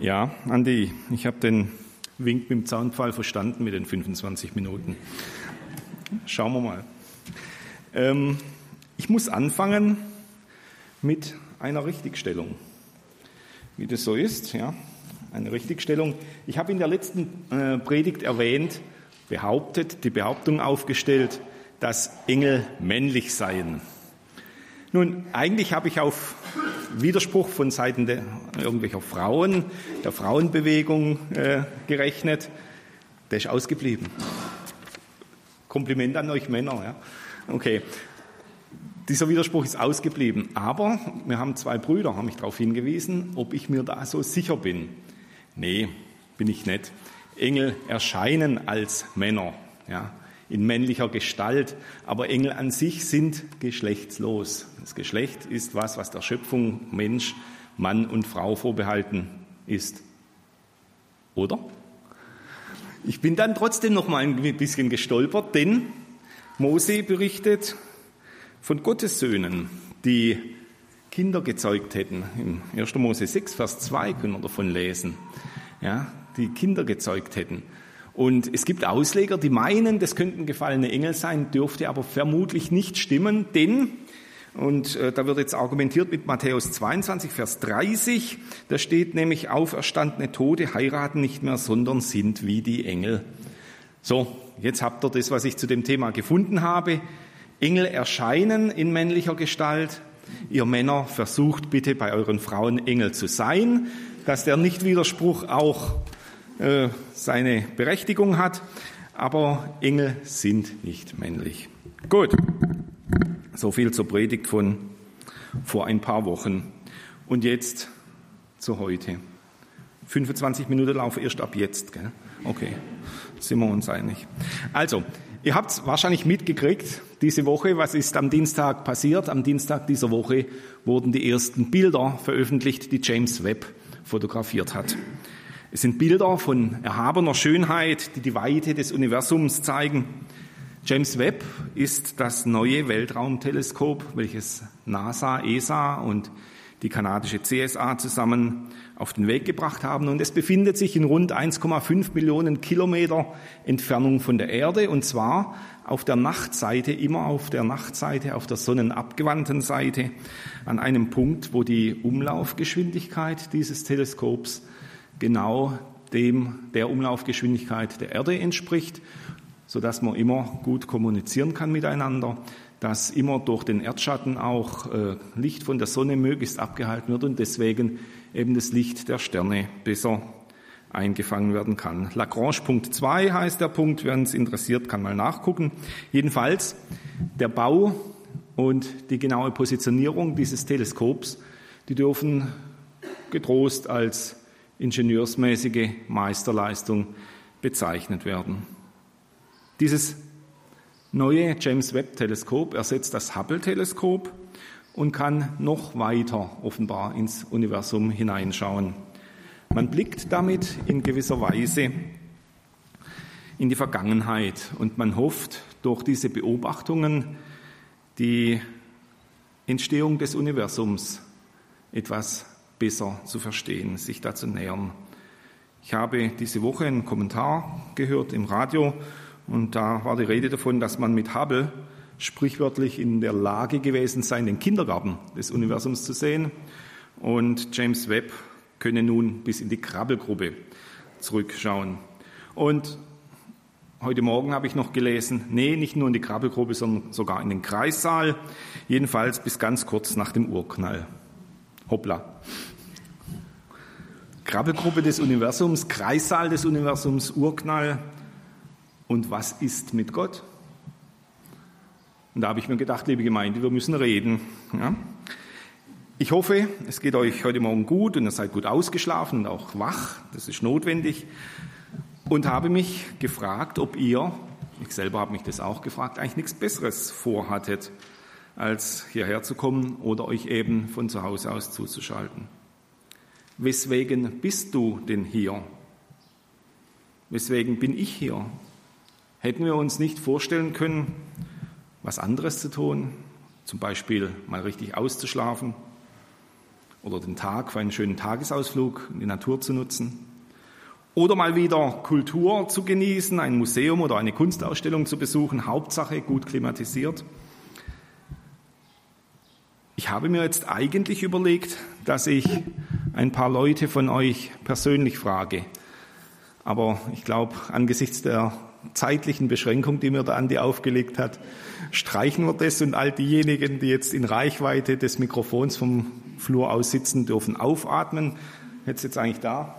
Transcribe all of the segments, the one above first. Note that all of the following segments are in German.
Ja, Andi, ich habe den Wink mit dem Zaunpfahl verstanden mit den 25 Minuten. Schauen wir mal. Ich muss anfangen mit einer Richtigstellung. Wie das so ist, ja, eine Richtigstellung. Ich habe in der letzten Predigt erwähnt, die Behauptung aufgestellt, dass Engel männlich seien. Nun, eigentlich habe ich auf Widerspruch von Seiten irgendwelcher Frauen, der Frauenbewegung gerechnet. Der ist ausgeblieben. Kompliment an euch Männer. Ja? Okay, dieser Widerspruch ist ausgeblieben. Aber wir haben zwei Brüder, haben mich darauf hingewiesen, ob ich mir da so sicher bin. Nee, bin ich nicht. Engel erscheinen als Männer, ja, in männlicher Gestalt, aber Engel an sich sind geschlechtslos. Das Geschlecht ist was der Schöpfung, Mensch, Mann und Frau vorbehalten ist. Oder? Ich bin dann trotzdem noch mal ein bisschen gestolpert, denn Mose berichtet von Gottes Söhnen, die Kinder gezeugt hätten. Im 1. Mose 6, Vers 2 können wir davon lesen, ja, die Kinder gezeugt hätten. Und es gibt Ausleger, die meinen, das könnten gefallene Engel sein, dürfte aber vermutlich nicht stimmen, denn, und da wird jetzt argumentiert mit Matthäus 22, Vers 30, da steht nämlich, auferstandene Tote heiraten nicht mehr, sondern sind wie die Engel. So, jetzt habt ihr das, was ich zu dem Thema gefunden habe. Engel erscheinen in männlicher Gestalt. Ihr Männer, versucht bitte bei euren Frauen Engel zu sein, dass der Nichtwiderspruch auch seine Berechtigung hat, aber Engel sind nicht männlich. Gut, so viel zur Predigt von vor ein paar Wochen. Und jetzt zu heute. 25 Minuten laufen erst ab jetzt, gell? Okay, sind wir uns einig. Also, ihr habt es wahrscheinlich mitgekriegt, diese Woche, was ist am Dienstag passiert? Am Dienstag dieser Woche wurden die ersten Bilder veröffentlicht, die James Webb fotografiert hat. Es sind Bilder von erhabener Schönheit, die die Weite des Universums zeigen. James Webb ist das neue Weltraumteleskop, welches NASA, ESA und die kanadische CSA zusammen auf den Weg gebracht haben. Und es befindet sich in rund 1,5 Millionen Kilometer Entfernung von der Erde, und zwar auf der Nachtseite, immer auf der Nachtseite, auf der sonnenabgewandten Seite, an einem Punkt, wo die Umlaufgeschwindigkeit dieses Teleskops genau der Umlaufgeschwindigkeit der Erde entspricht, sodass man immer gut kommunizieren kann miteinander, dass immer durch den Erdschatten auch Licht von der Sonne möglichst abgehalten wird und deswegen eben das Licht der Sterne besser eingefangen werden kann. Lagrange Punkt 2 heißt der Punkt, wer es interessiert, kann mal nachgucken. Jedenfalls, der Bau und die genaue Positionierung dieses Teleskops, die dürfen getrost als ingenieursmäßige Meisterleistung bezeichnet werden. Dieses neue James Webb-Teleskop ersetzt das Hubble-Teleskop und kann noch weiter offenbar ins Universum hineinschauen. Man blickt damit in gewisser Weise in die Vergangenheit und man hofft, durch diese Beobachtungen die Entstehung des Universums etwas besser zu verstehen, sich da zu nähern. Ich habe diese Woche einen Kommentar gehört im Radio und da war die Rede davon, dass man mit Hubble sprichwörtlich in der Lage gewesen sei, den Kindergarten des Universums zu sehen, und James Webb könne nun bis in die Krabbelgruppe zurückschauen. Und heute Morgen habe ich noch gelesen, nee, nicht nur in die Krabbelgruppe, sondern sogar in den Kreissaal, jedenfalls bis ganz kurz nach dem Urknall. Hoppla. Krabbelgruppe des Universums, Kreissaal des Universums, Urknall. Und was ist mit Gott? Und da habe ich mir gedacht, liebe Gemeinde, wir müssen reden. Ja? Ich hoffe, es geht euch heute Morgen gut und ihr seid gut ausgeschlafen und auch wach. Das ist notwendig. Und habe mich gefragt, ob ihr, ich selber habe mich das auch gefragt, eigentlich nichts Besseres vorhattet, als hierher zu kommen oder euch eben von zu Hause aus zuzuschalten. Weswegen bist du denn hier? Weswegen bin ich hier? Hätten wir uns nicht vorstellen können, was anderes zu tun, zum Beispiel mal richtig auszuschlafen oder den Tag für einen schönen Tagesausflug in die Natur zu nutzen. Oder mal wieder Kultur zu genießen, ein Museum oder eine Kunstausstellung zu besuchen, Hauptsache gut klimatisiert. Ich habe mir jetzt eigentlich überlegt, dass ich ein paar Leute von euch persönlich frage. Aber ich glaube, angesichts der zeitlichen Beschränkung, die mir der Andi aufgelegt hat, streichen wir das und all diejenigen, die jetzt in Reichweite des Mikrofons vom Flur aus sitzen, dürfen aufatmen. Jetzt eigentlich da?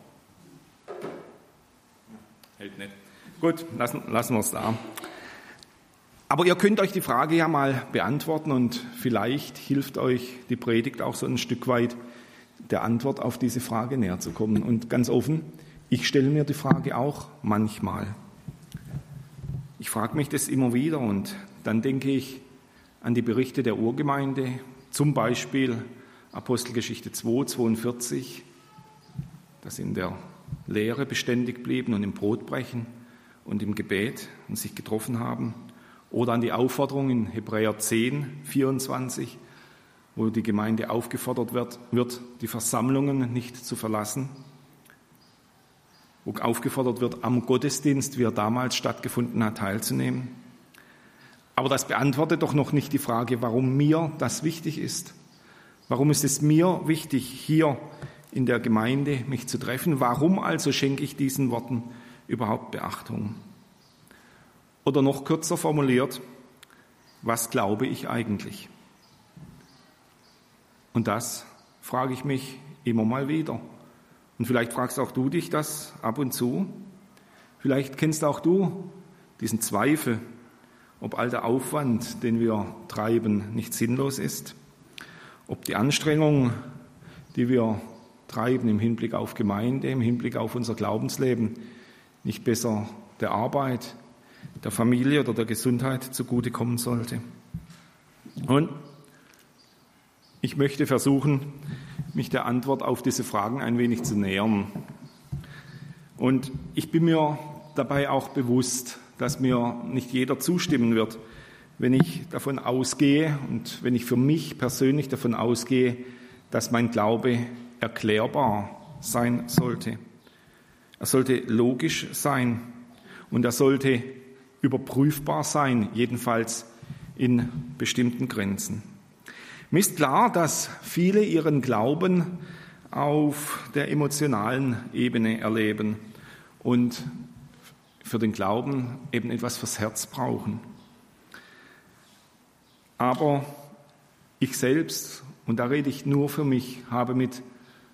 Hält nicht. Gut, lassen wir es da. Aber ihr könnt euch die Frage ja mal beantworten und vielleicht hilft euch die Predigt auch so ein Stück weit, der Antwort auf diese Frage näher zu kommen. Und ganz offen, ich stelle mir die Frage auch manchmal. Ich frage mich das immer wieder und dann denke ich an die Berichte der Urgemeinde, zum Beispiel Apostelgeschichte 2, 42, dass in der Lehre beständig blieben und im Brotbrechen und im Gebet und sich getroffen haben. Oder an die Aufforderung in Hebräer 10, 24, wo die Gemeinde aufgefordert wird, die Versammlungen nicht zu verlassen. Wo aufgefordert wird, am Gottesdienst, wie er damals stattgefunden hat, teilzunehmen. Aber das beantwortet doch noch nicht die Frage, warum mir das wichtig ist. Warum ist es mir wichtig, hier in der Gemeinde mich zu treffen? Warum also schenke ich diesen Worten überhaupt Beachtung? Oder noch kürzer formuliert, was glaube ich eigentlich? Und das frage ich mich immer mal wieder. Und vielleicht fragst auch du dich das ab und zu. Vielleicht kennst auch du diesen Zweifel, ob all der Aufwand, den wir treiben, nicht sinnlos ist. Ob die Anstrengung, die wir treiben im Hinblick auf Gemeinde, im Hinblick auf unser Glaubensleben, nicht besser der Arbeit, der Familie oder der Gesundheit zugutekommen sollte. Und ich möchte versuchen, mich der Antwort auf diese Fragen ein wenig zu nähern. Und ich bin mir dabei auch bewusst, dass mir nicht jeder zustimmen wird, wenn ich davon ausgehe und wenn ich für mich persönlich davon ausgehe, dass mein Glaube erklärbar sein sollte. Er sollte logisch sein und er sollte überprüfbar sein, jedenfalls in bestimmten Grenzen. Mir ist klar, dass viele ihren Glauben auf der emotionalen Ebene erleben und für den Glauben eben etwas fürs Herz brauchen. Aber ich selbst, und da rede ich nur für mich, habe mit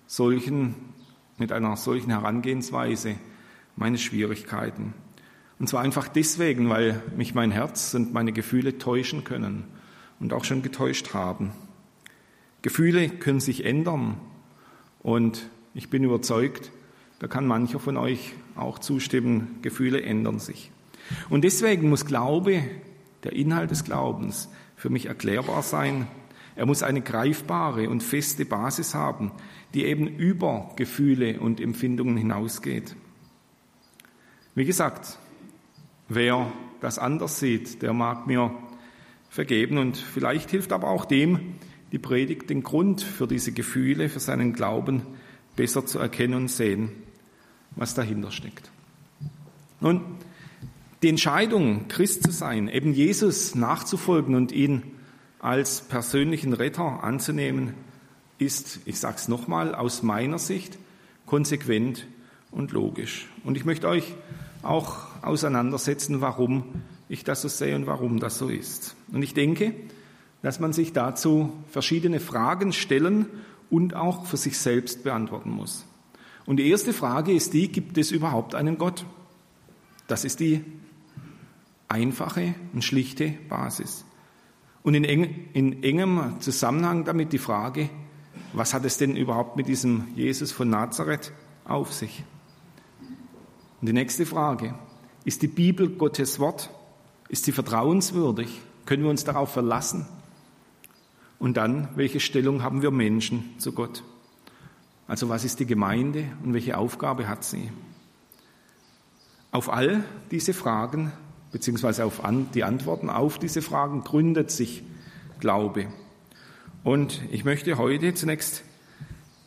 einer solchen Herangehensweise meine Schwierigkeiten. Und zwar einfach deswegen, weil mich mein Herz und meine Gefühle täuschen können und auch schon getäuscht haben. Gefühle können sich ändern und ich bin überzeugt, da kann mancher von euch auch zustimmen, Gefühle ändern sich. Und deswegen muss Glaube, der Inhalt des Glaubens, für mich erklärbar sein. Er muss eine greifbare und feste Basis haben, die eben über Gefühle und Empfindungen hinausgeht. Wie gesagt, wer das anders sieht, der mag mir vergeben und vielleicht hilft aber auch dem die Predigt, den Grund für diese Gefühle, für seinen Glauben besser zu erkennen und sehen, was dahinter steckt. Nun, die Entscheidung, Christ zu sein, eben Jesus nachzufolgen und ihn als persönlichen Retter anzunehmen, ist, ich sage es nochmal, aus meiner Sicht konsequent und logisch. Und ich möchte euch auch auseinandersetzen, warum ich das so sehe und warum das so ist. Und ich denke, dass man sich dazu verschiedene Fragen stellen und auch für sich selbst beantworten muss. Und die erste Frage ist die, gibt es überhaupt einen Gott? Das ist die einfache und schlichte Basis. Und in engem Zusammenhang damit die Frage, was hat es denn überhaupt mit diesem Jesus von Nazareth auf sich? Und die nächste Frage, ist die Bibel Gottes Wort? Ist sie vertrauenswürdig? Können wir uns darauf verlassen? Und dann, welche Stellung haben wir Menschen zu Gott? Also was ist die Gemeinde und welche Aufgabe hat sie? Auf all diese Fragen, beziehungsweise auf die Antworten auf diese Fragen gründet sich Glaube. Und ich möchte heute zunächst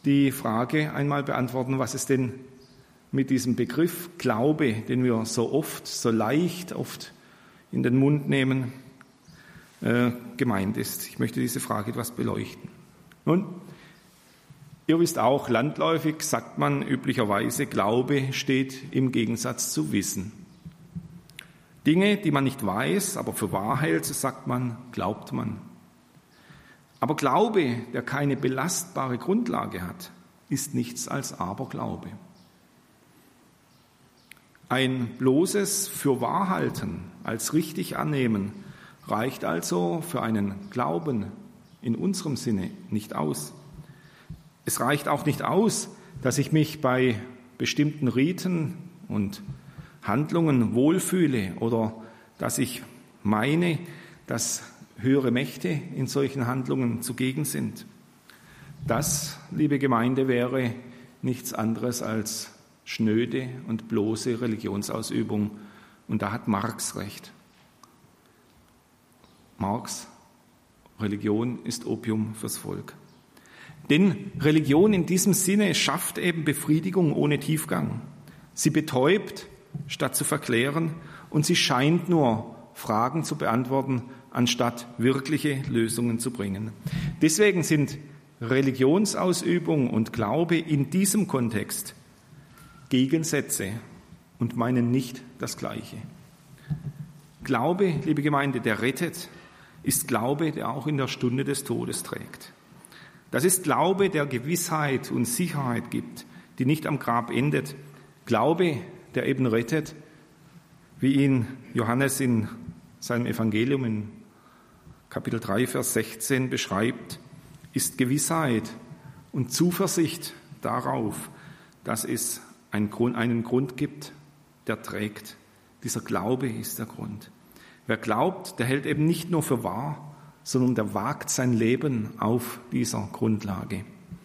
die Frage einmal beantworten, was es denn mit diesem Begriff Glaube, den wir so oft, so leicht oft in den Mund nehmen, gemeint ist. Ich möchte diese Frage etwas beleuchten. Nun, ihr wisst auch, landläufig sagt man üblicherweise, Glaube steht im Gegensatz zu Wissen. Dinge, die man nicht weiß, aber für wahr hält, so sagt man, glaubt man. Aber Glaube, der keine belastbare Grundlage hat, ist nichts als Aberglaube. Ein bloßes Fürwahrhalten als richtig annehmen reicht also für einen Glauben in unserem Sinne nicht aus. Es reicht auch nicht aus, dass ich mich bei bestimmten Riten und Handlungen wohlfühle oder dass ich meine, dass höhere Mächte in solchen Handlungen zugegen sind. Das, liebe Gemeinde, wäre nichts anderes als schnöde und bloße Religionsausübung. Und da hat Marx recht. Marx, Religion ist Opium fürs Volk. Denn Religion in diesem Sinne schafft eben Befriedigung ohne Tiefgang. Sie betäubt, statt zu verklären, und sie scheint nur Fragen zu beantworten, anstatt wirkliche Lösungen zu bringen. Deswegen sind Religionsausübung und Glaube in diesem Kontext Gegensätze und meinen nicht das Gleiche. Glaube, liebe Gemeinde, der rettet, ist Glaube, der auch in der Stunde des Todes trägt. Das ist Glaube, der Gewissheit und Sicherheit gibt, die nicht am Grab endet. Glaube, der eben rettet, wie ihn Johannes in seinem Evangelium in Kapitel 3, Vers 16 beschreibt, ist Gewissheit und Zuversicht darauf, dass es einen Grund gibt, der trägt. Dieser Glaube ist der Grund. Wer glaubt, der hält eben nicht nur für wahr, sondern der wagt sein Leben auf dieser Grundlage.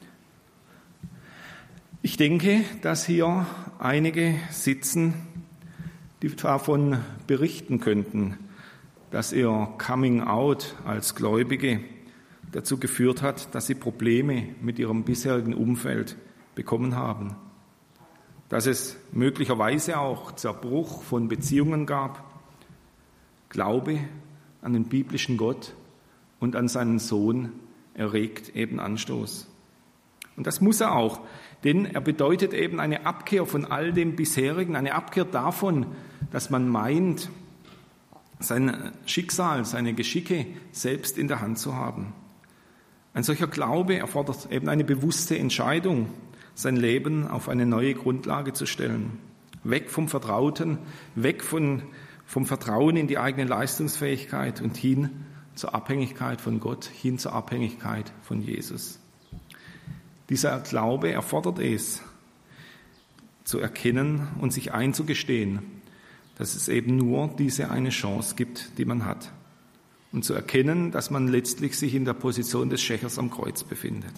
Ich denke, dass hier einige sitzen, die davon berichten könnten, dass ihr Coming Out als Gläubige dazu geführt hat, dass sie Probleme mit ihrem bisherigen Umfeld bekommen haben. Dass es möglicherweise auch Zerbruch von Beziehungen gab. Glaube an den biblischen Gott und an seinen Sohn erregt eben Anstoß. Und das muss er auch, denn er bedeutet eben eine Abkehr von all dem Bisherigen, eine Abkehr davon, dass man meint, sein Schicksal, seine Geschicke selbst in der Hand zu haben. Ein solcher Glaube erfordert eben eine bewusste Entscheidung, sein Leben auf eine neue Grundlage zu stellen. Weg vom Vertrauten, weg vom Vertrauen in die eigene Leistungsfähigkeit und hin zur Abhängigkeit von Gott, hin zur Abhängigkeit von Jesus. Dieser Glaube erfordert es, zu erkennen und sich einzugestehen, dass es eben nur diese eine Chance gibt, die man hat. Und zu erkennen, dass man letztlich sich in der Position des Schächers am Kreuz befindet.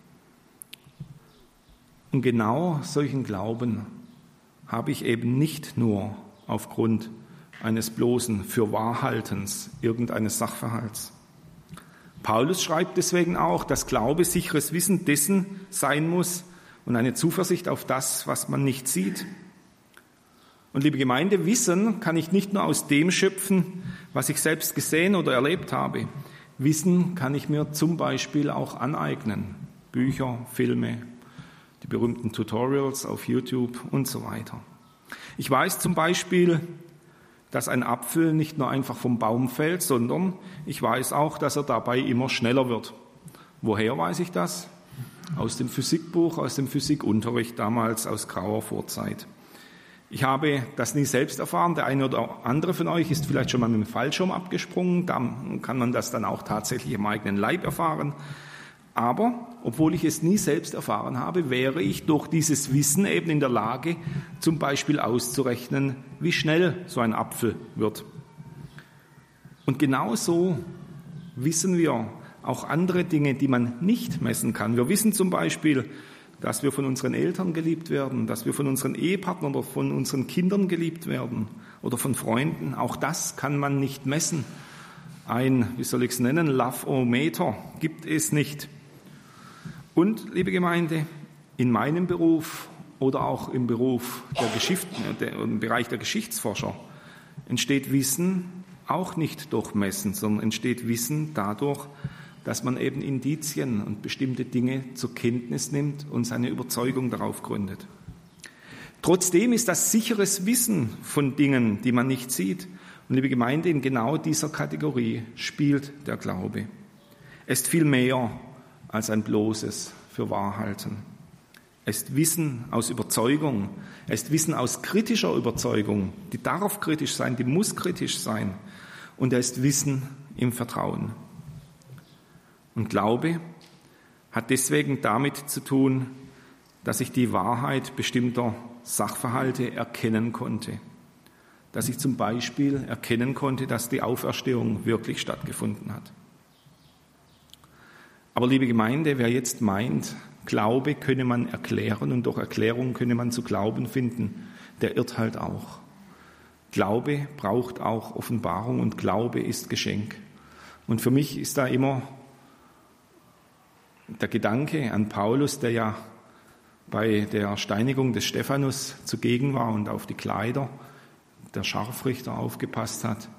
Und genau solchen Glauben habe ich eben nicht nur aufgrund eines bloßen Fürwahrhaltens irgendeines Sachverhalts. Paulus schreibt deswegen auch, dass Glaube sicheres Wissen dessen sein muss und eine Zuversicht auf das, was man nicht sieht. Und liebe Gemeinde, Wissen kann ich nicht nur aus dem schöpfen, was ich selbst gesehen oder erlebt habe. Wissen kann ich mir zum Beispiel auch aneignen. Bücher, Filme, die berühmten Tutorials auf YouTube und so weiter. Ich weiß zum Beispiel, dass ein Apfel nicht nur einfach vom Baum fällt, sondern ich weiß auch, dass er dabei immer schneller wird. Woher weiß ich das? Aus dem Physikbuch, aus dem Physikunterricht damals aus grauer Vorzeit. Ich habe das nie selbst erfahren. Der eine oder andere von euch ist vielleicht schon mal mit dem Fallschirm abgesprungen. Da kann man das dann auch tatsächlich im eigenen Leib erfahren. Aber, obwohl ich es nie selbst erfahren habe, wäre ich durch dieses Wissen eben in der Lage, zum Beispiel auszurechnen, wie schnell so ein Apfel wird. Und genauso wissen wir auch andere Dinge, die man nicht messen kann. Wir wissen zum Beispiel, dass wir von unseren Eltern geliebt werden, dass wir von unseren Ehepartnern oder von unseren Kindern geliebt werden oder von Freunden. Auch das kann man nicht messen. Ein, wie soll ich es nennen, Love-O-Meter gibt es nicht. Und, liebe Gemeinde, in meinem Beruf oder auch im Beruf im Bereich der Geschichtsforscher entsteht Wissen auch nicht durch Messen, sondern entsteht Wissen dadurch, dass man eben Indizien und bestimmte Dinge zur Kenntnis nimmt und seine Überzeugung darauf gründet. Trotzdem ist das sicheres Wissen von Dingen, die man nicht sieht. Und liebe Gemeinde, in genau dieser Kategorie spielt der Glaube. Es ist viel mehr als ein bloßes Fürwahrhalten. Es ist Wissen aus Überzeugung. Es ist Wissen aus kritischer Überzeugung. Die darf kritisch sein, die muss kritisch sein. Und es ist Wissen im Vertrauen. Und Glaube hat deswegen damit zu tun, dass ich die Wahrheit bestimmter Sachverhalte erkennen konnte. Dass ich zum Beispiel erkennen konnte, dass die Auferstehung wirklich stattgefunden hat. Aber liebe Gemeinde, wer jetzt meint, Glaube könne man erklären und durch Erklärung könne man zu Glauben finden, der irrt halt auch. Glaube braucht auch Offenbarung und Glaube ist Geschenk. Und für mich ist da immer der Gedanke an Paulus, der ja bei der Steinigung des Stephanus zugegen war und auf die Kleider der Scharfrichter aufgepasst hat,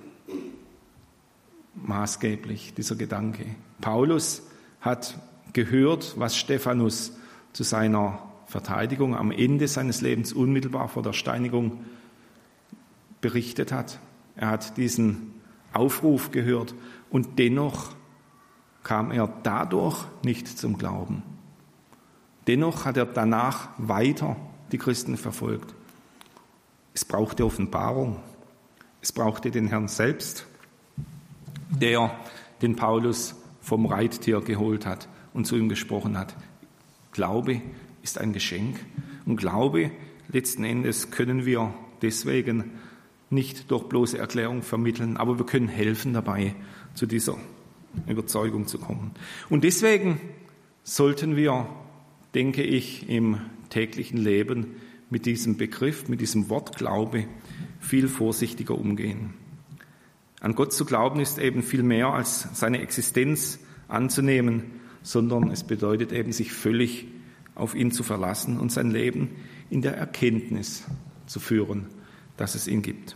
maßgeblich dieser Gedanke. Paulus hat gehört, was Stephanus zu seiner Verteidigung am Ende seines Lebens unmittelbar vor der Steinigung berichtet hat. Er hat diesen Aufruf gehört und dennoch kam er dadurch nicht zum Glauben. Dennoch hat er danach weiter die Christen verfolgt. Es brauchte Offenbarung. Es brauchte den Herrn selbst, der den Paulus vom Reittier geholt hat und zu ihm gesprochen hat. Glaube ist ein Geschenk. Und Glaube, letzten Endes, können wir deswegen nicht durch bloße Erklärung vermitteln, aber wir können helfen dabei, zu dieser Überzeugung zu kommen. Und deswegen sollten wir, denke ich, im täglichen Leben mit diesem Begriff, mit diesem Wort Glaube viel vorsichtiger umgehen. An Gott zu glauben ist eben viel mehr als seine Existenz anzunehmen, sondern es bedeutet eben, sich völlig auf ihn zu verlassen und sein Leben in der Erkenntnis zu führen, dass es ihn gibt.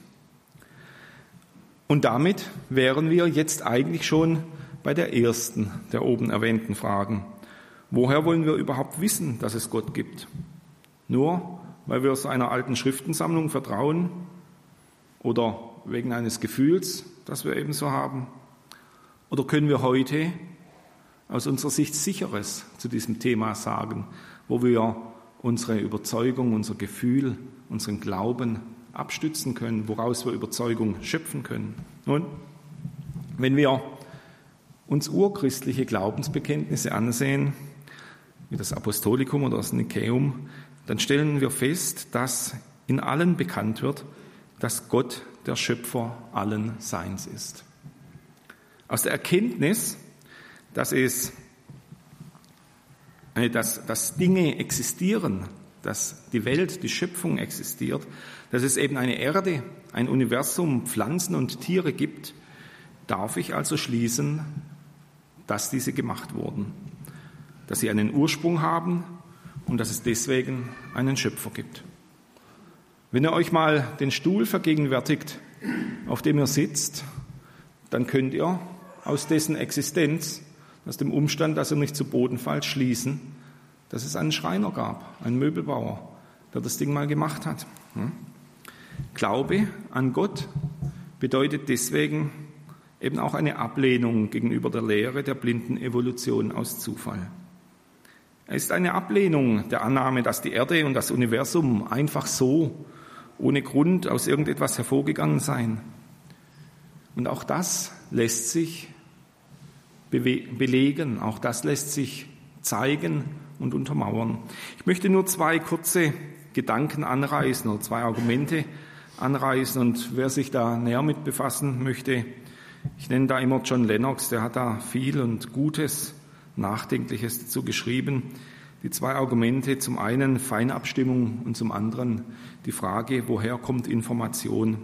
Und damit wären wir jetzt eigentlich schon bei der ersten der oben erwähnten Fragen. Woher wollen wir überhaupt wissen, dass es Gott gibt? Nur, weil wir seiner alten Schriftensammlung vertrauen oder wegen eines Gefühls, das wir ebenso haben? Oder können wir heute aus unserer Sicht Sicheres zu diesem Thema sagen, wo wir unsere Überzeugung, unser Gefühl, unseren Glauben abstützen können, woraus wir Überzeugung schöpfen können? Nun, wenn wir uns urchristliche Glaubensbekenntnisse ansehen, wie das Apostolikum oder das Nikäum, dann stellen wir fest, dass in allen bekannt wird, dass Gott der Schöpfer allen Seins ist. Aus der Erkenntnis, dass Dinge existieren, dass die Welt, die Schöpfung existiert, dass es eben eine Erde, ein Universum, Pflanzen und Tiere gibt, darf ich also schließen, dass diese gemacht wurden, dass sie einen Ursprung haben und dass es deswegen einen Schöpfer gibt. Wenn ihr euch mal den Stuhl vergegenwärtigt, auf dem ihr sitzt, dann könnt ihr aus dessen Existenz, aus dem Umstand, dass ihr nicht zu Boden fallt, schließen, dass es einen Schreiner gab, einen Möbelbauer, der das Ding mal gemacht hat. Glaube an Gott bedeutet deswegen eben auch eine Ablehnung gegenüber der Lehre der blinden Evolution aus Zufall. Es ist eine Ablehnung der Annahme, dass die Erde und das Universum einfach so, ohne Grund, aus irgendetwas hervorgegangen seien. Und auch das lässt sich belegen, auch das lässt sich zeigen und untermauern. Ich möchte nur zwei kurze Gedanken anreißen oder zwei Argumente anreißen, und wer sich da näher mit befassen möchte, ich nenne da immer John Lennox, der hat da viel und Gutes, Nachdenkliches dazu geschrieben. Die zwei Argumente, zum einen Feinabstimmung und zum anderen die Frage, woher kommt Information?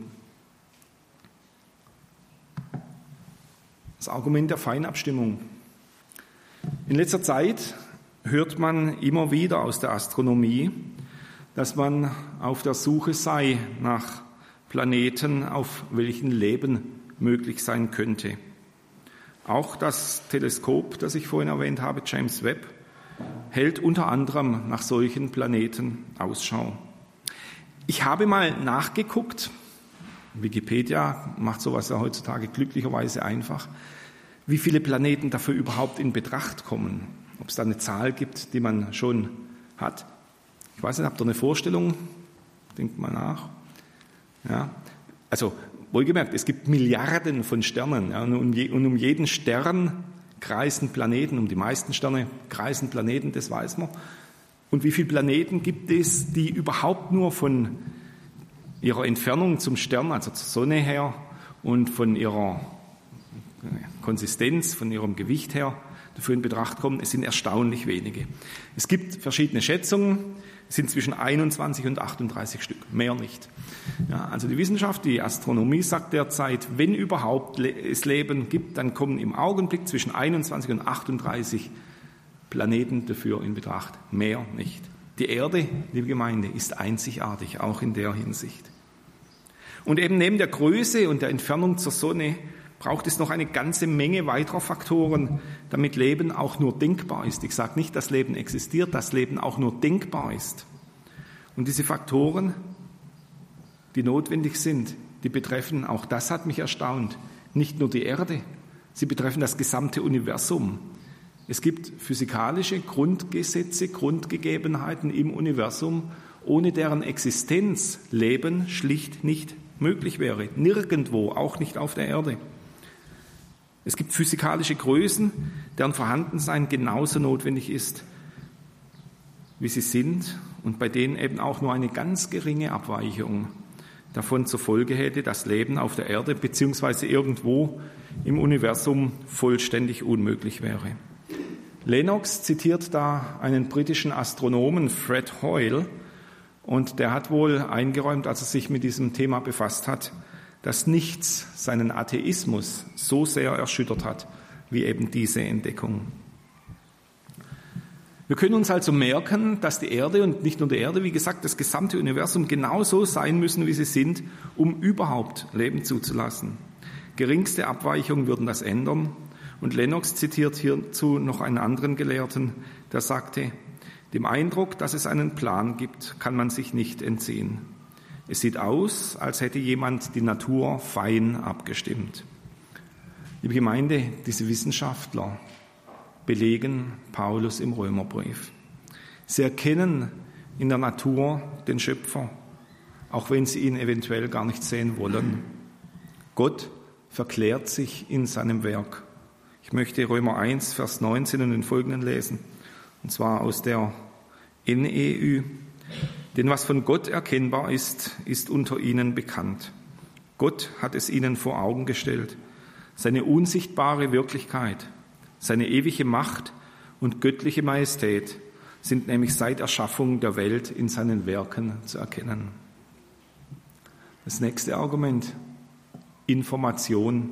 Das Argument der Feinabstimmung. In letzter Zeit hört man immer wieder aus der Astronomie, dass man auf der Suche sei nach Planeten, auf welchen Leben möglich sein könnte. Auch das Teleskop, das ich vorhin erwähnt habe, James Webb, hält unter anderem nach solchen Planeten Ausschau. Ich habe mal nachgeguckt, Wikipedia macht sowas ja heutzutage glücklicherweise einfach, wie viele Planeten dafür überhaupt in Betracht kommen. Ob es da eine Zahl gibt, die man schon hat. Ich weiß nicht, habt ihr eine Vorstellung? Denkt mal nach. Ja, also wohlgemerkt, es gibt Milliarden von Sternen. Ja, und um jeden Stern kreisen Planeten, um die meisten Sterne kreisen Planeten, das weiß man. Und wie viele Planeten gibt es, die überhaupt nur von ihrer Entfernung zum Stern, also zur Sonne her und von ihrer Konsistenz, von ihrem Gewicht her dafür in Betracht kommen? Es sind erstaunlich wenige. Es gibt verschiedene Schätzungen, es sind zwischen 21 und 38 Stück, mehr nicht. Ja, also die Wissenschaft, die Astronomie sagt derzeit, wenn überhaupt es Leben gibt, dann kommen im Augenblick zwischen 21 und 38 Planeten dafür in Betracht, mehr nicht. Die Erde, liebe Gemeinde, ist einzigartig, auch in der Hinsicht. Und eben neben der Größe und der Entfernung zur Sonne braucht es noch eine ganze Menge weiterer Faktoren, damit Leben auch nur denkbar ist. Ich sage nicht, dass Leben existiert, dass Leben auch nur denkbar ist. Und diese Faktoren, die notwendig sind, die betreffen, auch das hat mich erstaunt, nicht nur die Erde, sie betreffen das gesamte Universum. Es gibt physikalische Grundgesetze, Grundgegebenheiten im Universum, ohne deren Existenz Leben schlicht nicht möglich wäre. Nirgendwo, auch nicht auf der Erde. Es gibt physikalische Größen, deren Vorhandensein genauso notwendig ist, wie sie sind und bei denen eben auch nur eine ganz geringe Abweichung davon zur Folge hätte, dass Leben auf der Erde bzw. irgendwo im Universum vollständig unmöglich wäre. Lennox zitiert da einen britischen Astronomen, Fred Hoyle, und der hat wohl eingeräumt, als er sich mit diesem Thema befasst hat, dass nichts seinen Atheismus so sehr erschüttert hat, wie eben diese Entdeckung. Wir können uns also merken, dass die Erde und nicht nur die Erde, wie gesagt, das gesamte Universum genauso sein müssen, wie sie sind, um überhaupt Leben zuzulassen. Geringste Abweichungen würden das ändern. Und Lennox zitiert hierzu noch einen anderen Gelehrten, der sagte, dem Eindruck, dass es einen Plan gibt, kann man sich nicht entziehen. Es sieht aus, als hätte jemand die Natur fein abgestimmt. Liebe Gemeinde, diese Wissenschaftler belegen Paulus im Römerbrief. Sie erkennen in der Natur den Schöpfer, auch wenn sie ihn eventuell gar nicht sehen wollen. Gott verklärt sich in seinem Werk. Ich möchte Römer 1, Vers 19 und den folgenden lesen, und zwar aus der NEU. Denn was von Gott erkennbar ist, ist unter ihnen bekannt. Gott hat es ihnen vor Augen gestellt. Seine unsichtbare Wirklichkeit, seine ewige Macht und göttliche Majestät sind nämlich seit Erschaffung der Welt in seinen Werken zu erkennen. Das nächste Argument, Information.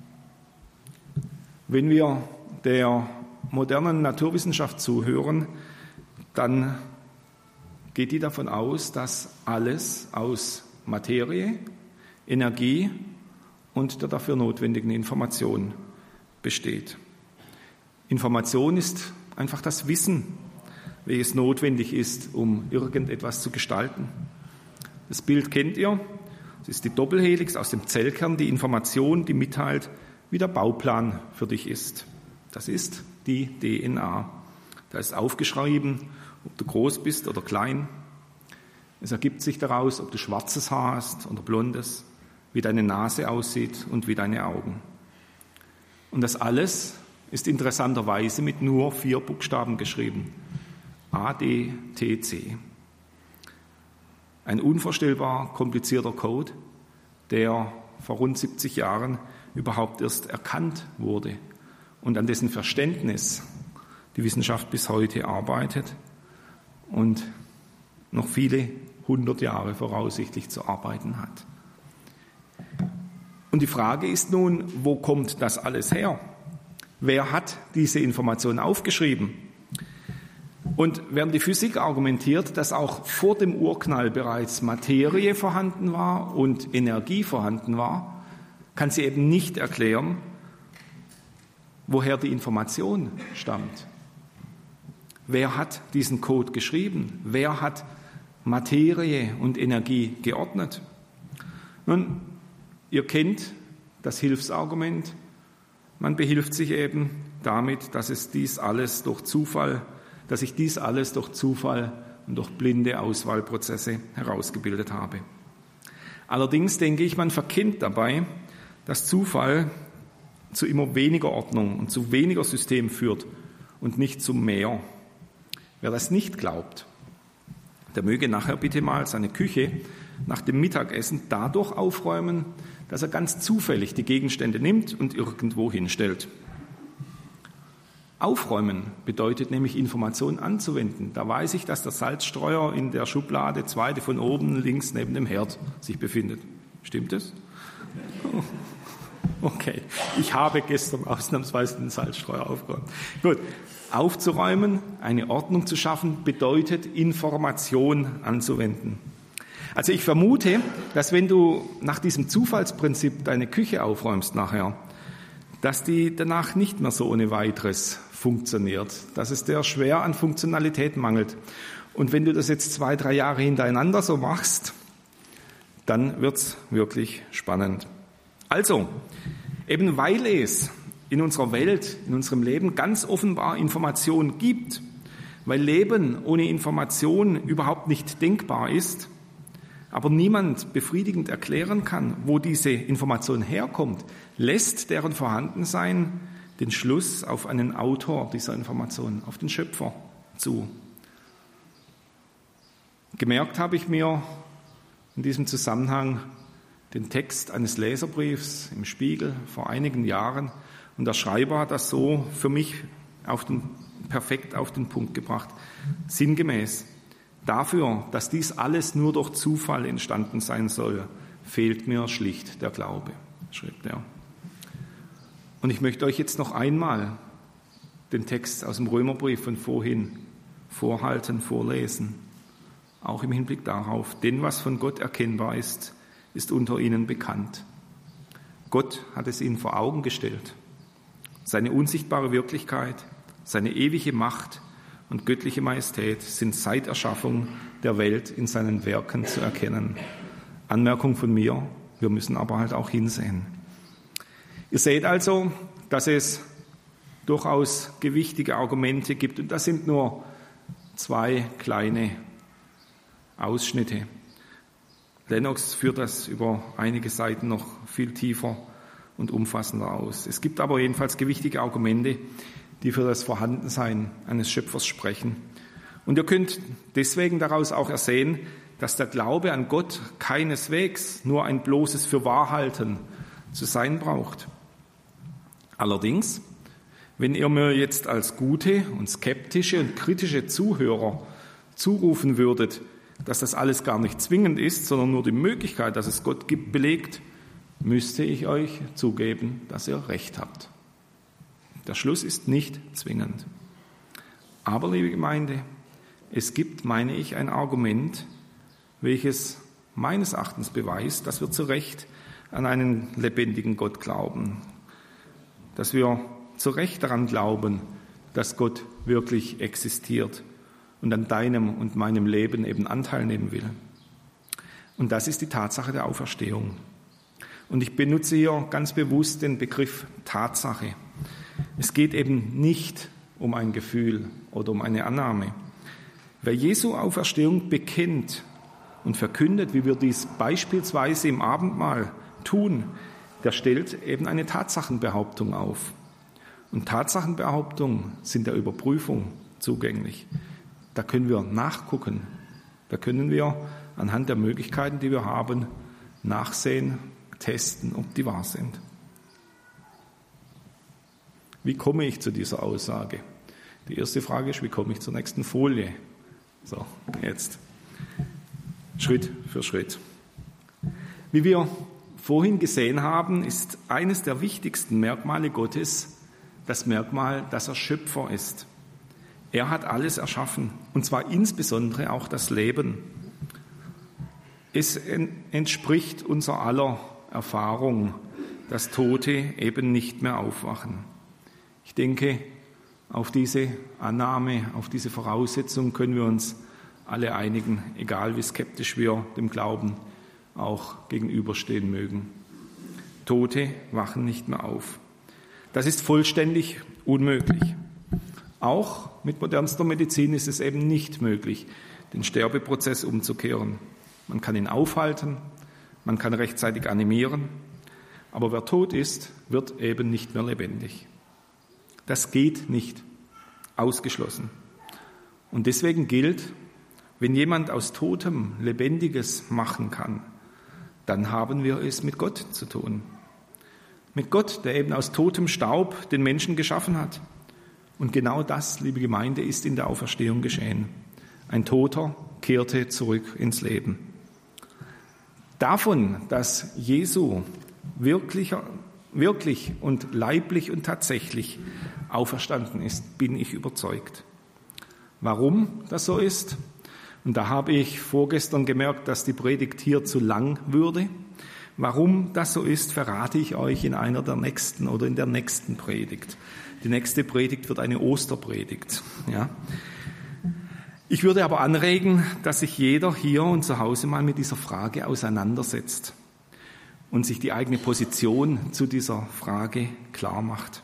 Wenn wir der modernen Naturwissenschaft zuhören, dann geht die davon aus, dass alles aus Materie, Energie und der dafür notwendigen Information besteht. Information ist einfach das Wissen, welches notwendig ist, um irgendetwas zu gestalten. Das Bild kennt ihr. Es ist die Doppelhelix aus dem Zellkern, die Information, die mitteilt, wie der Bauplan für dich ist. Das ist die DNA. Da ist aufgeschrieben, ob du groß bist oder klein. Es ergibt sich daraus, ob du schwarzes Haar hast oder blondes, wie deine Nase aussieht und wie deine Augen. Und das alles ist interessanterweise mit nur 4 Buchstaben geschrieben. A, D, T, C. Ein unvorstellbar komplizierter Code, der vor rund 70 Jahren überhaupt erst erkannt wurde und an dessen Verständnis die Wissenschaft bis heute arbeitet und noch viele 100 Jahre voraussichtlich zu arbeiten hat. Und die Frage ist nun, wo kommt das alles her? Wer hat diese Information aufgeschrieben? Und während die Physik argumentiert, dass auch vor dem Urknall bereits Materie vorhanden war und Energie vorhanden war, kann sie eben nicht erklären, woher die Information stammt. Wer hat diesen Code geschrieben? Wer hat Materie und Energie geordnet? Nun, ihr kennt das Hilfsargument. Man behilft sich eben damit, dass sich dies alles durch Zufall und durch blinde Auswahlprozesse herausgebildet habe. Allerdings denke ich, man verkennt dabei, dass Zufall zu immer weniger Ordnung und zu weniger System führt und nicht zu mehr. Wer das nicht glaubt, der möge nachher bitte mal seine Küche nach dem Mittagessen dadurch aufräumen, dass er ganz zufällig die Gegenstände nimmt und irgendwo hinstellt. Aufräumen bedeutet nämlich, Informationen anzuwenden. Da weiß ich, dass der Salzstreuer in der Schublade, zweite von oben, links neben dem Herd sich befindet. Stimmt es? Okay, ich habe gestern ausnahmsweise den Salzstreuer aufgeräumt. Gut, aufzuräumen, eine Ordnung zu schaffen, bedeutet, Information anzuwenden. Also ich vermute, dass wenn du nach diesem Zufallsprinzip deine Küche aufräumst nachher, dass die danach nicht mehr so ohne weiteres funktioniert, dass es der schwer an Funktionalität mangelt. Und wenn du das jetzt 2-3 Jahre hintereinander so machst, dann wird's wirklich spannend. Also, eben weil es in unserer Welt, in unserem Leben ganz offenbar Information gibt, weil Leben ohne Information überhaupt nicht denkbar ist, aber niemand befriedigend erklären kann, wo diese Information herkommt, lässt deren Vorhandensein den Schluss auf einen Autor dieser Information, auf den Schöpfer zu. Gemerkt habe ich mir in diesem Zusammenhang den Text eines Leserbriefs im Spiegel vor einigen Jahren, und der Schreiber hat das so für mich perfekt auf den Punkt gebracht. Sinngemäß: Dafür, dass dies alles nur durch Zufall entstanden sein soll, fehlt mir schlicht der Glaube, schreibt er. Und ich möchte euch jetzt noch einmal den Text aus dem Römerbrief von vorhin vorlesen, auch im Hinblick darauf, denn was von Gott erkennbar ist, ist unter ihnen bekannt. Gott hat es ihnen vor Augen gestellt. Seine unsichtbare Wirklichkeit, seine ewige Macht und göttliche Majestät sind seit Erschaffung der Welt in seinen Werken zu erkennen. Anmerkung von mir, wir müssen aber halt auch hinsehen. Ihr seht also, dass es durchaus gewichtige Argumente gibt, und das sind nur 2 kleine Ausschnitte. Lennox führt das über einige Seiten noch viel tiefer und umfassender aus. Es gibt aber jedenfalls gewichtige Argumente, die für das Vorhandensein eines Schöpfers sprechen. Und ihr könnt deswegen daraus auch ersehen, dass der Glaube an Gott keineswegs nur ein bloßes Fürwahrhalten zu sein braucht. Allerdings, wenn ihr mir jetzt als gute und skeptische und kritische Zuhörer zurufen würdet, dass das alles gar nicht zwingend ist, sondern nur die Möglichkeit, dass es Gott gibt, belegt, müsste ich euch zugeben, dass ihr recht habt. Der Schluss ist nicht zwingend. Aber, liebe Gemeinde, es gibt, meine ich, ein Argument, welches meines Erachtens beweist, dass wir zu Recht an einen lebendigen Gott glauben, dass wir zu Recht daran glauben, dass Gott wirklich existiert und an deinem und meinem Leben eben Anteil nehmen will. Und das ist die Tatsache der Auferstehung. Und ich benutze hier ganz bewusst den Begriff Tatsache. Es geht eben nicht um ein Gefühl oder um eine Annahme. Wer Jesu Auferstehung bekennt und verkündet, wie wir dies beispielsweise im Abendmahl tun, der stellt eben eine Tatsachenbehauptung auf. Und Tatsachenbehauptungen sind der Überprüfung zugänglich. Da können wir nachgucken. Da können wir anhand der Möglichkeiten, die wir haben, nachsehen, testen, ob die wahr sind. Wie komme ich zu dieser Aussage? Die erste Frage ist, wie komme ich zur nächsten Folie? So, jetzt. Schritt für Schritt. Wie wir vorhin gesehen haben, ist eines der wichtigsten Merkmale Gottes das Merkmal, dass er Schöpfer ist. Er hat alles erschaffen, und zwar insbesondere auch das Leben. Es entspricht unser aller Erfahrung, dass Tote eben nicht mehr aufwachen. Ich denke, auf diese Annahme, auf diese Voraussetzung können wir uns alle einigen, egal wie skeptisch wir dem Glauben auch gegenüberstehen mögen. Tote wachen nicht mehr auf. Das ist vollständig unmöglich. Auch mit modernster Medizin ist es eben nicht möglich, den Sterbeprozess umzukehren. Man kann ihn aufhalten, man kann rechtzeitig animieren, aber wer tot ist, wird eben nicht mehr lebendig. Das geht nicht, ausgeschlossen. Und deswegen gilt, wenn jemand aus Totem Lebendiges machen kann, dann haben wir es mit Gott zu tun. Mit Gott, der eben aus totem Staub den Menschen geschaffen hat. Und genau das, liebe Gemeinde, ist in der Auferstehung geschehen. Ein Toter kehrte zurück ins Leben. Davon, dass Jesu wirklich und leiblich und tatsächlich auferstanden ist, bin ich überzeugt. Warum das so ist? Und da habe ich vorgestern gemerkt, dass die Predigt hier zu lang würde. Warum das so ist, verrate ich euch in einer der nächsten oder in der nächsten Predigt. Die nächste Predigt wird eine Osterpredigt. Ja. Ich würde aber anregen, dass sich jeder hier und zu Hause mal mit dieser Frage auseinandersetzt und sich die eigene Position zu dieser Frage klar macht.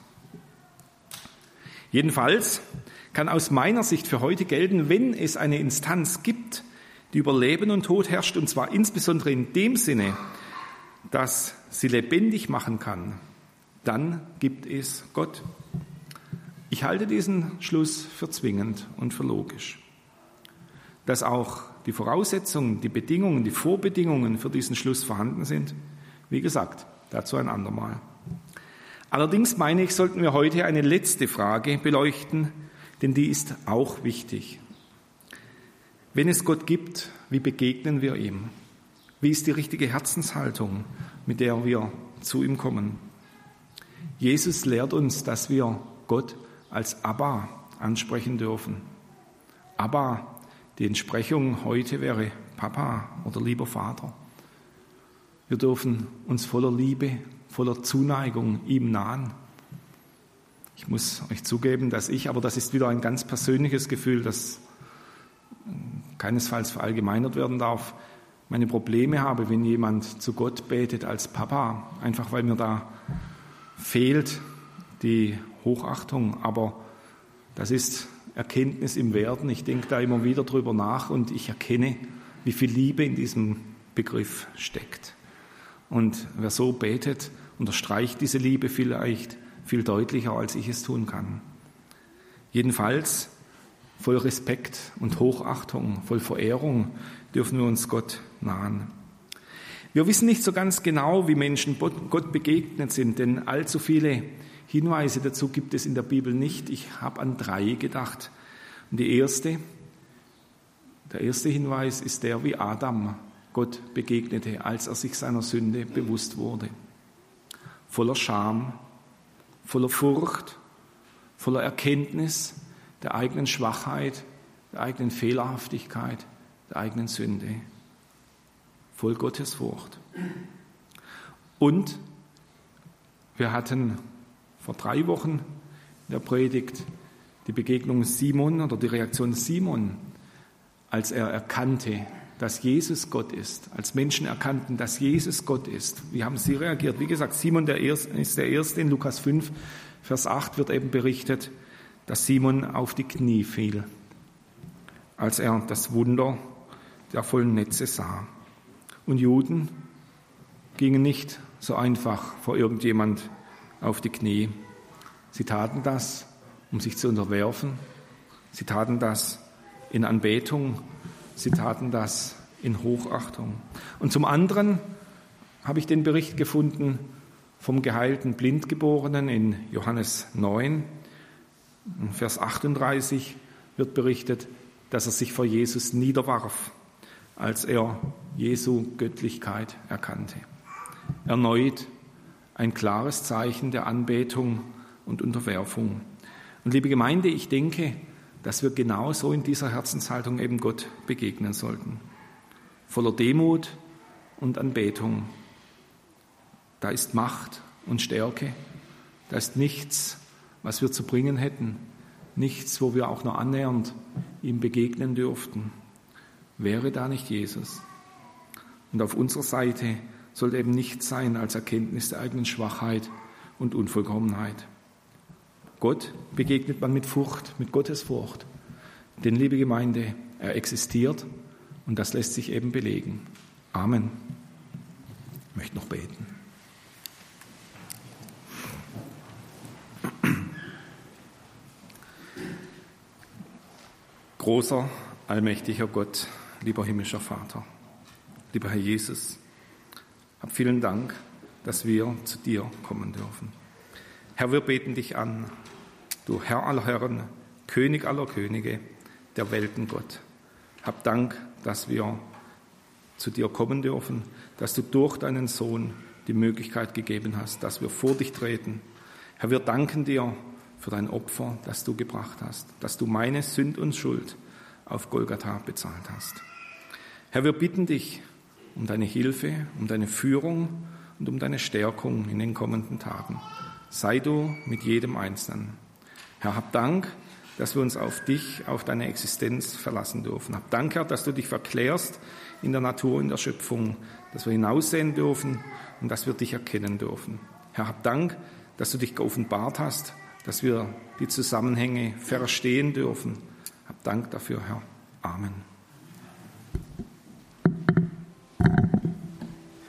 Jedenfalls kann aus meiner Sicht für heute gelten, wenn es eine Instanz gibt, die über Leben und Tod herrscht, und zwar insbesondere in dem Sinne, dass sie lebendig machen kann, dann gibt es Gott. Ich halte diesen Schluss für zwingend und für logisch. Dass auch die Voraussetzungen, die Bedingungen, die Vorbedingungen für diesen Schluss vorhanden sind, wie gesagt, dazu ein andermal. Allerdings meine ich, sollten wir heute eine letzte Frage beleuchten, denn die ist auch wichtig. Wenn es Gott gibt, wie begegnen wir ihm? Wie ist die richtige Herzenshaltung, mit der wir zu ihm kommen? Jesus lehrt uns, dass wir Gott als Abba ansprechen dürfen. Abba, die Entsprechung heute wäre Papa oder lieber Vater. Wir dürfen uns voller Liebe, voller Zuneigung ihm nahen. Ich muss euch zugeben, dass ich, aber das ist wieder ein ganz persönliches Gefühl, das keinesfalls verallgemeinert werden darf, meine Probleme habe, wenn jemand zu Gott betet als Papa, einfach weil mir da fehlt die Hochachtung, aber das ist Erkenntnis im Werden. Ich denke da immer wieder drüber nach und ich erkenne, wie viel Liebe in diesem Begriff steckt. Und wer so betet, unterstreicht diese Liebe vielleicht viel deutlicher, als ich es tun kann. Jedenfalls voll Respekt und Hochachtung, voll Verehrung dürfen wir uns Gott nahen. Wir wissen nicht so ganz genau, wie Menschen Gott begegnet sind, denn allzu viele Hinweise dazu gibt es in der Bibel nicht. Ich habe an 3 gedacht. Und der erste Hinweis ist der, wie Adam Gott begegnete, als er sich seiner Sünde bewusst wurde. Voller Scham, voller Furcht, voller Erkenntnis der eigenen Schwachheit, der eigenen Fehlerhaftigkeit, der eigenen Sünde. Voll Gottesfurcht. Und wir hatten vor 3 Wochen in der Predigt die Begegnung Simon oder die Reaktion Simon, als er erkannte, dass Jesus Gott ist, als Menschen erkannten, dass Jesus Gott ist. Wie haben sie reagiert? Wie gesagt, Simon ist der Erste. In Lukas 5, Vers 8 wird eben berichtet, dass Simon auf die Knie fiel, als er das Wunder der vollen Netze sah. Und Juden gingen nicht so einfach vor irgendjemand auf die Knie. Sie taten das, um sich zu unterwerfen. Sie taten das in Anbetung. Sie taten das in Hochachtung. Und zum anderen habe ich den Bericht gefunden vom geheilten Blindgeborenen in Johannes 9. In Vers 38 wird berichtet, dass er sich vor Jesus niederwarf, als er Jesu Göttlichkeit erkannte. Erneut ein klares Zeichen der Anbetung und Unterwerfung. Und liebe Gemeinde, ich denke, dass wir genauso in dieser Herzenshaltung eben Gott begegnen sollten. Voller Demut und Anbetung. Da ist Macht und Stärke. Da ist nichts, was wir zu bringen hätten. Nichts, wo wir auch nur annähernd ihm begegnen dürften. Wäre da nicht Jesus? Und auf unserer Seite sollte eben nichts sein als Erkenntnis der eigenen Schwachheit und Unvollkommenheit. Gott begegnet man mit Furcht, mit Gottesfurcht. Denn, liebe Gemeinde, er existiert und das lässt sich eben belegen. Amen. Ich möchte noch beten. Großer, allmächtiger Gott, lieber himmlischer Vater, lieber Herr Jesus, hab vielen Dank, dass wir zu dir kommen dürfen. Herr, wir beten dich an, du Herr aller Herren, König aller Könige, der Weltengott. Hab Dank, dass wir zu dir kommen dürfen, dass du durch deinen Sohn die Möglichkeit gegeben hast, dass wir vor dich treten. Herr, wir danken dir für dein Opfer, das du gebracht hast, dass du meine Sünd und Schuld auf Golgatha bezahlt hast. Herr, wir bitten dich um deine Hilfe, um deine Führung und um deine Stärkung in den kommenden Tagen. Sei du mit jedem Einzelnen. Herr, hab Dank, dass wir uns auf dich, auf deine Existenz verlassen dürfen. Hab Dank, Herr, dass du dich verklärst in der Natur, in der Schöpfung, dass wir hinaussehen dürfen und dass wir dich erkennen dürfen. Herr, hab Dank, dass du dich geoffenbart hast, dass wir die Zusammenhänge verstehen dürfen. Hab Dank dafür, Herr. Amen.